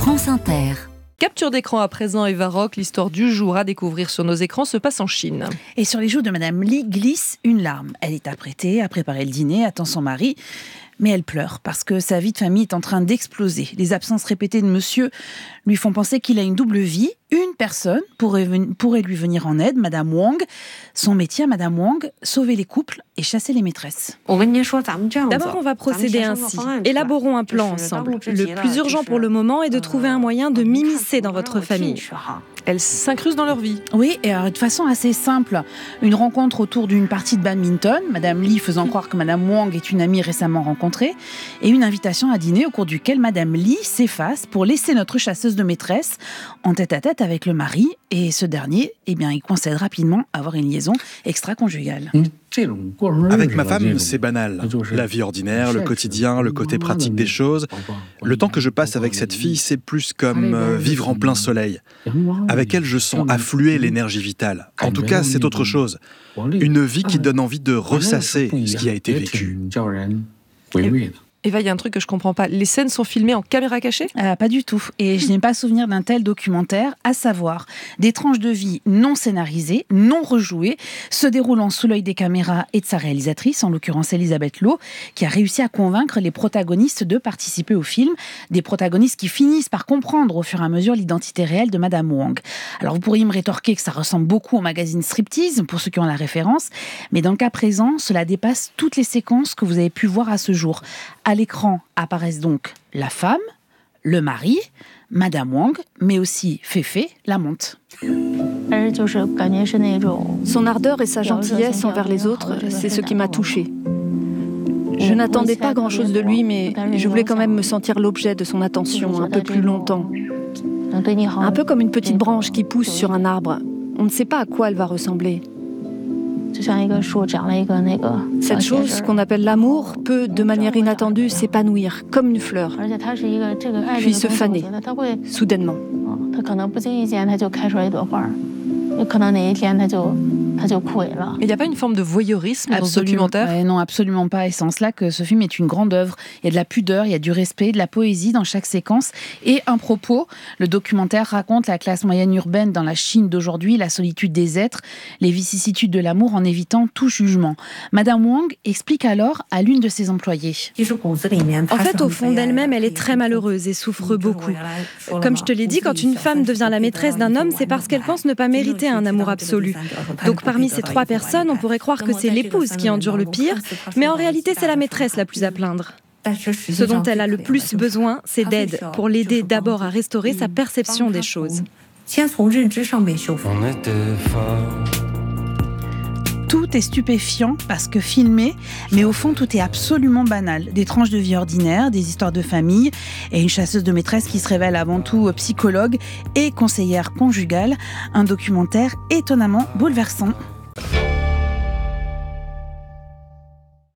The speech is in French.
France Inter. Capture d'écran à présent, Eva Rock, l'histoire du jour à découvrir sur nos écrans se passe en Chine. Et sur les joues de Madame Li glisse une larme. Elle est apprêtée à préparer le dîner, attend son mari. Mais elle pleure parce que sa vie de famille est en train d'exploser. Les absences répétées de monsieur lui font penser qu'il a une double vie. Une personne pourrait lui venir en aide, Madame Wang. Son métier à Madame Wang, sauver les couples et chasser les maîtresses. D'abord, on va procéder ainsi. Élaborons un plan ensemble. Le plus urgent pour le moment est de trouver un moyen de m'immiscer dans votre famille. Elle s'incruste dans leur vie. Oui, et de façon assez simple. Une rencontre autour d'une partie de badminton, Madame Li faisant croire que Madame Wang est une amie récemment rencontrée, et une invitation à dîner au cours duquel Madame Li s'efface pour laisser notre chasseuse de maîtresse en tête-à-tête avec le mari, et ce dernier, il concède rapidement à avoir une liaison extra-conjugale. Avec ma femme, c'est banal. La vie ordinaire, le quotidien, le côté pratique des choses. Le temps que je passe avec cette fille, c'est plus comme vivre en plein soleil. Avec elle, je sens affluer l'énergie vitale. En tout cas, c'est autre chose. Une vie qui donne envie de ressasser ce qui a été vécu. Eva, il y a un truc que je comprends pas. Les scènes sont filmées en caméra cachée ? Pas du tout. Et je n'ai pas souvenir d'un tel documentaire, à savoir des tranches de vie non scénarisées, non rejouées, se déroulant sous l'œil des caméras et de sa réalisatrice, en l'occurrence Elisabeth Loh, qui a réussi à convaincre les protagonistes de participer au film. Des protagonistes qui finissent par comprendre au fur et à mesure l'identité réelle de Madame Wang. Alors vous pourriez me rétorquer que ça ressemble beaucoup au magazine Striptease, pour ceux qui ont la référence, mais dans le cas présent, cela dépasse toutes les séquences que vous avez pu voir à ce jour. À l'écran apparaissent donc la femme, le mari, Madame Wang, mais aussi Féfé, l'amante. Son ardeur et sa gentillesse envers les autres, c'est ce qui m'a touchée. Je n'attendais pas grand-chose de lui, mais je voulais quand même me sentir l'objet de son attention un peu plus longtemps. Un peu comme une petite branche qui pousse sur un arbre. On ne sait pas à quoi elle va ressembler. Cette chose qu'on appelle l'amour peut, de manière inattendue, s'épanouir comme une fleur, puis se faner, soudainement. Il n'y a pas une forme de voyeurisme dans ce documentaire ? Non, absolument pas. Et c'est en cela que ce film est une grande œuvre. Il y a de la pudeur, il y a du respect, de la poésie dans chaque séquence. Et un propos, le documentaire raconte la classe moyenne urbaine dans la Chine d'aujourd'hui, la solitude des êtres, les vicissitudes de l'amour en évitant tout jugement. Madame Wang explique alors à l'une de ses employées. En fait, au fond d'elle-même, elle est très malheureuse et souffre beaucoup. Comme je te l'ai dit, quand une femme devient la maîtresse d'un homme, c'est parce qu'elle pense ne pas mériter un amour absolu. Donc parmi ces trois personnes, on pourrait croire que c'est l'épouse qui endure le pire, mais en réalité c'est la maîtresse la plus à plaindre. Ce dont elle a le plus besoin, c'est d'aide, pour l'aider d'abord à restaurer sa perception des choses. Tout est stupéfiant parce que filmé, mais au fond tout est absolument banal. Des tranches de vie ordinaires, des histoires de famille et une chasseuse de maîtresse qui se révèle avant tout psychologue et conseillère conjugale. Un documentaire étonnamment bouleversant.